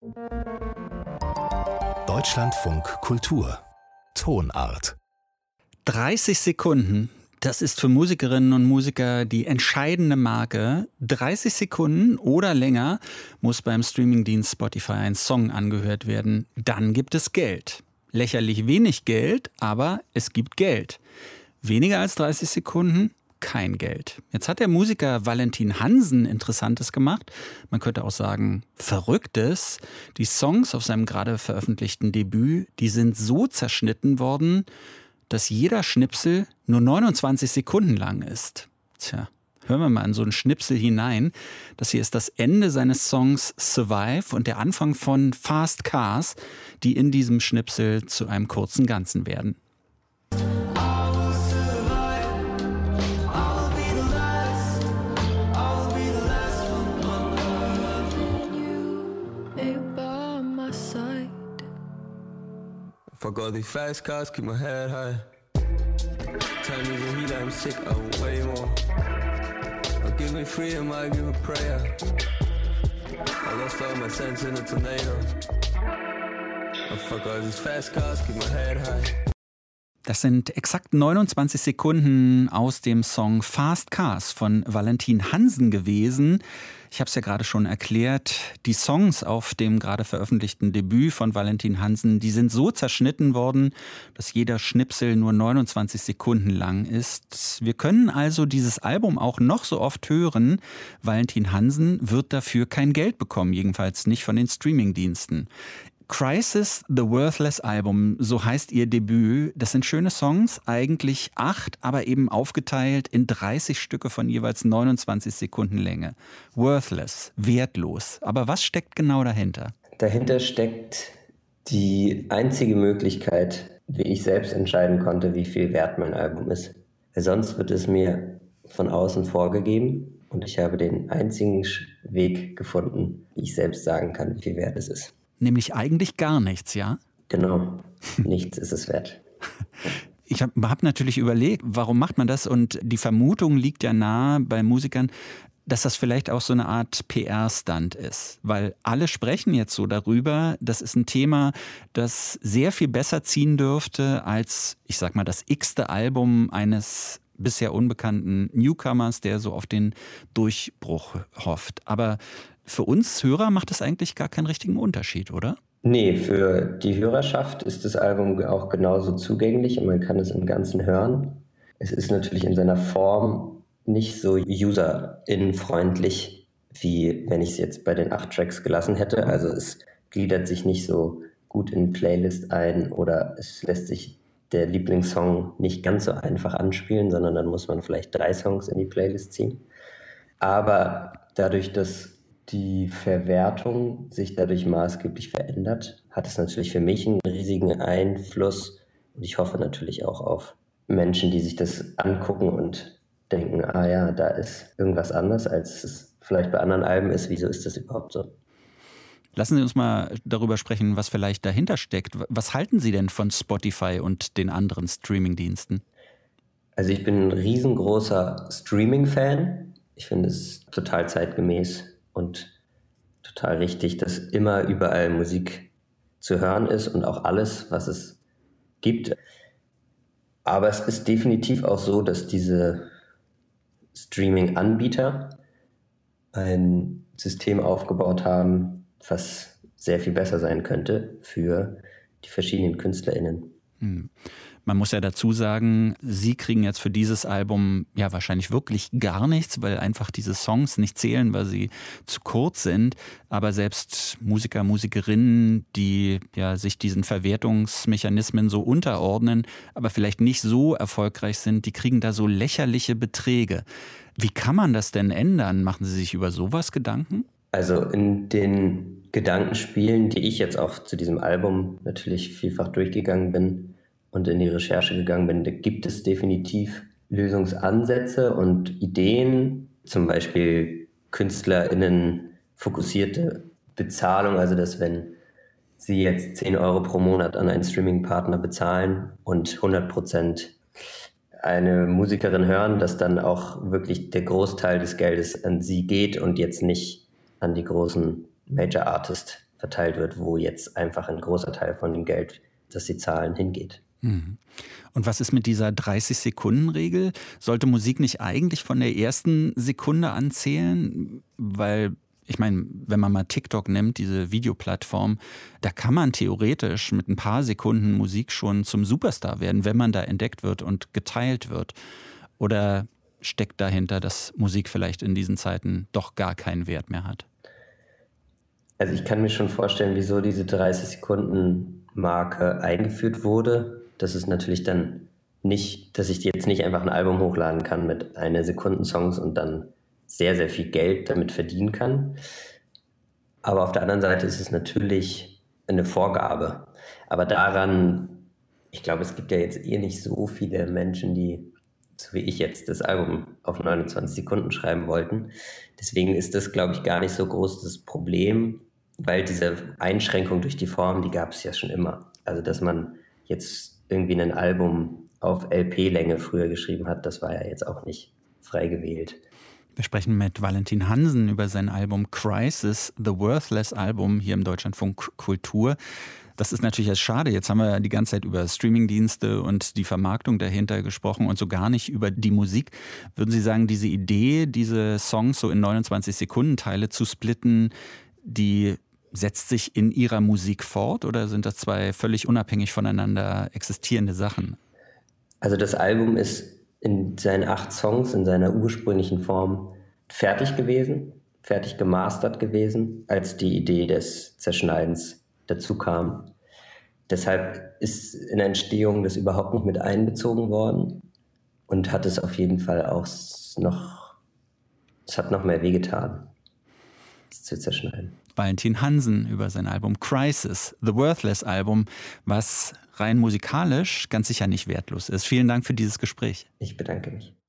Deutschlandfunk Kultur Tonart 30 Sekunden, das ist für Musikerinnen und Musiker die entscheidende Marke. 30 Sekunden oder länger muss beim Streamingdienst Spotify ein Song angehört werden. Dann gibt es Geld. Lächerlich wenig Geld, aber es gibt Geld. Weniger als 30 Sekunden, kein Geld. Jetzt hat der Musiker Valentin Hansen Interessantes gemacht. Man könnte auch sagen, Verrücktes. Die Songs auf seinem gerade veröffentlichten Debüt, die sind so zerschnitten worden, dass jeder Schnipsel nur 29 Sekunden lang ist. Tja, hören wir mal in so einen Schnipsel hinein. Das hier ist das Ende seines Songs Survive und der Anfang von Fast Cars, die in diesem Schnipsel zu einem kurzen Ganzen werden. Fuck all these fast cars, keep my head high. Time is a heat, I'm sick, I want way more. I'll give me freedom, I'll give a prayer. I lost all my sense in a tornado. Oh, fuck all these fast cars, keep my head high. Das sind exakt 29 Sekunden aus dem Song Fast Cars von Valentin Hansen gewesen. Ich habe es ja gerade schon erklärt, die Songs auf dem gerade veröffentlichten Debüt von Valentin Hansen, die sind so zerschnitten worden, dass jeder Schnipsel nur 29 Sekunden lang ist. Wir können also dieses Album auch noch so oft hören. Valentin Hansen wird dafür kein Geld bekommen, jedenfalls nicht von den Streamingdiensten. Crisis, The Worthless Album, so heißt ihr Debüt. Das sind schöne Songs, eigentlich 8, aber eben aufgeteilt in 30 Stücke von jeweils 29 Sekunden Länge. Worthless, wertlos. Aber was steckt genau dahinter? Dahinter steckt die einzige Möglichkeit, wie ich selbst entscheiden konnte, wie viel wert mein Album ist. Weil sonst wird es mir von außen vorgegeben und ich habe den einzigen Weg gefunden, wie ich selbst sagen kann, wie viel wert es ist. Nämlich eigentlich gar nichts, ja? Genau, nichts ist es wert. Ich habe natürlich überlegt, warum macht man das? Und die Vermutung liegt ja nahe bei Musikern, dass das vielleicht auch so eine Art PR-Stunt ist. Weil alle sprechen jetzt so darüber, das ist ein Thema, das sehr viel besser ziehen dürfte als, ich sag mal, das x-te Album eines bisher unbekannten Newcomers, der so auf den Durchbruch hofft. Aber für uns Hörer macht es eigentlich gar keinen richtigen Unterschied, oder? Nee, für die Hörerschaft ist das Album auch genauso zugänglich und man kann es im Ganzen hören. Es ist natürlich in seiner Form nicht so userinnenfreundlich, wie wenn ich es jetzt bei den 8 Tracks gelassen hätte. Also es gliedert sich nicht so gut in Playlist ein oder es lässt sich der Lieblingssong nicht ganz so einfach anspielen, sondern dann muss man vielleicht 3 Songs in die Playlist ziehen. Aber dadurch, dass die Verwertung sich dadurch maßgeblich verändert, hat es natürlich für mich einen riesigen Einfluss und ich hoffe natürlich auch auf Menschen, die sich das angucken und denken, ah ja, da ist irgendwas anders, als es vielleicht bei anderen Alben ist. Wieso ist das überhaupt so? Lassen Sie uns mal darüber sprechen, was vielleicht dahinter steckt. Was halten Sie denn von Spotify und den anderen Streamingdiensten? Also ich bin ein riesengroßer Streaming-Fan. Ich finde es total zeitgemäß und total richtig, dass immer überall Musik zu hören ist und auch alles, was es gibt. Aber es ist definitiv auch so, dass diese Streaming-Anbieter ein System aufgebaut haben, was sehr viel besser sein könnte für die verschiedenen KünstlerInnen. Man muss ja dazu sagen, Sie kriegen jetzt für dieses Album ja wahrscheinlich wirklich gar nichts, weil einfach diese Songs nicht zählen, weil sie zu kurz sind. Aber selbst Musiker, Musikerinnen, die ja sich diesen Verwertungsmechanismen so unterordnen, aber vielleicht nicht so erfolgreich sind, die kriegen da so lächerliche Beträge. Wie kann man das denn ändern? Machen Sie sich über sowas Gedanken? Also in den Gedankenspielen, die ich jetzt auch zu diesem Album natürlich vielfach durchgegangen bin und in die Recherche gegangen bin, da gibt es definitiv Lösungsansätze und Ideen, zum Beispiel KünstlerInnen fokussierte Bezahlung, also dass wenn sie jetzt 10 Euro pro Monat an einen Streaming-Partner bezahlen und 100% eine Musikerin hören, dass dann auch wirklich der Großteil des Geldes an sie geht und jetzt nicht an die großen Major Artist verteilt wird, wo jetzt einfach ein großer Teil von dem Geld, das sie zahlen, hingeht. Und was ist mit dieser 30-Sekunden-Regel? Sollte Musik nicht eigentlich von der ersten Sekunde anzählen? Weil, ich meine, wenn man mal TikTok nimmt, diese Videoplattform, da kann man theoretisch mit ein paar Sekunden Musik schon zum Superstar werden, wenn man da entdeckt wird und geteilt wird. Oder steckt dahinter, dass Musik vielleicht in diesen Zeiten doch gar keinen Wert mehr hat? Also ich kann mir schon vorstellen, wieso diese 30-Sekunden-Marke eingeführt wurde. Das ist natürlich dann nicht, dass ich jetzt nicht einfach ein Album hochladen kann mit 1 Sekunden Songs und dann sehr, sehr viel Geld damit verdienen kann. Aber auf der anderen Seite ist es natürlich eine Vorgabe. Aber daran, ich glaube, es gibt ja jetzt nicht so viele Menschen, die, so wie ich jetzt, das Album auf 29 Sekunden schreiben wollten. Deswegen ist das, glaube ich, gar nicht so groß das Problem, weil diese Einschränkung durch die Form, die gab es ja schon immer. Also, dass man jetzt irgendwie ein Album auf LP-Länge früher geschrieben hat, das war ja jetzt auch nicht frei gewählt. Wir sprechen mit Valentin Hansen über sein Album Crisis, The Worthless Album hier im Deutschlandfunk Kultur. Das ist natürlich jetzt schade. Jetzt haben wir die ganze Zeit über Streamingdienste und die Vermarktung dahinter gesprochen und so gar nicht über die Musik. Würden Sie sagen, diese Idee, diese Songs so in 29 Sekunden Teile zu splitten, die setzt sich in Ihrer Musik fort oder sind das zwei völlig unabhängig voneinander existierende Sachen? Also das Album ist in seinen 8 Songs, in seiner ursprünglichen Form fertig gewesen, fertig gemastert gewesen, als die Idee des Zerschneidens dazu kam. Deshalb ist in der Entstehung das überhaupt nicht mit einbezogen worden und hat es auf jeden Fall auch noch, es hat noch mehr wehgetan, es zu zerschneiden. Valentin Hansen über sein Album Crisis, The Worthless Album, was rein musikalisch ganz sicher nicht wertlos ist. Vielen Dank für dieses Gespräch. Ich bedanke mich.